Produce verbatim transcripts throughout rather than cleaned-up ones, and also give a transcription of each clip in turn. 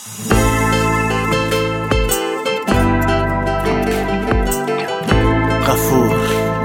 غفور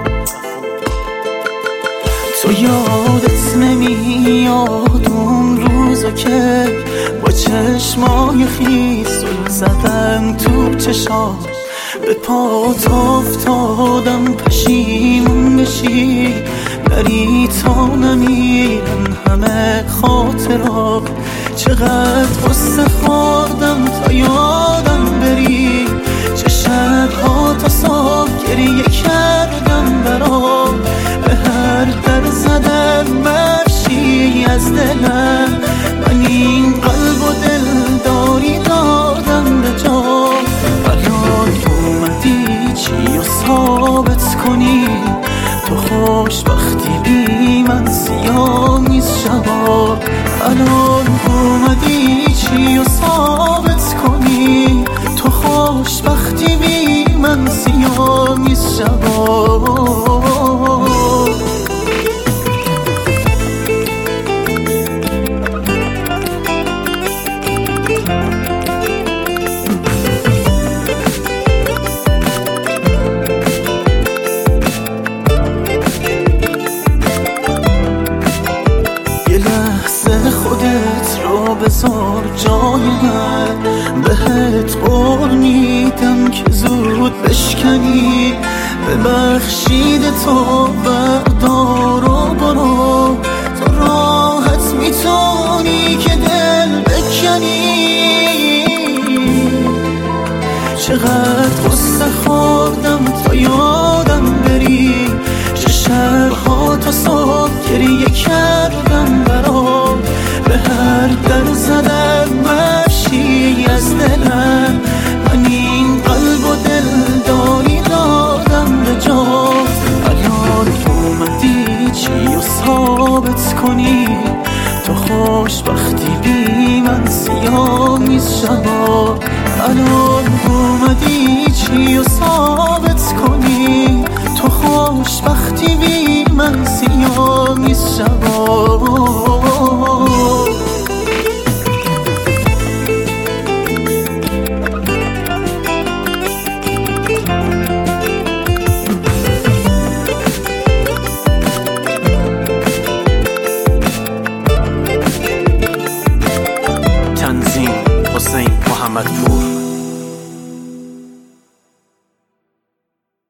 تو یادت نمیاد اون روزا که با چشمای خیس زدم تو چشاش، به پات افتادم پشیمون بشی نری تا نمیرن همه خاطرات. چقدر قصه خوردم تا یادم بری، چه شبها تا صبح گریه کردم برات. به هر در زدم بخشی از دلم، من این قلب و دل داری دادم به جا. الان اومدی چی رو ثابت کنی؟ تو خوشبختی بی من سیامیز شبا. الان اومدی چی رو ثابت کنی؟ تو خوشبختی بی من سیامیز شبا. خودت رو بذار جای من، بهت قول میدم که زود بشکنی. ببخشید تو بردار و برو، تو راحت میتونی که دل بکنی. چقدر قصه خوردم تا یادم بری، چه شبها تا صبح گریه کردم برات. به هر در زدم بخشی از دلم، من این قلب و دل داری دادم به جا. الان اومدی چی رو ثابت کنی؟ تو خوشبختی بی من سیامیز شبا. الان اومدی چی رو ثابت کنی؟ تو خوشبختی بی من سیامیز شبا.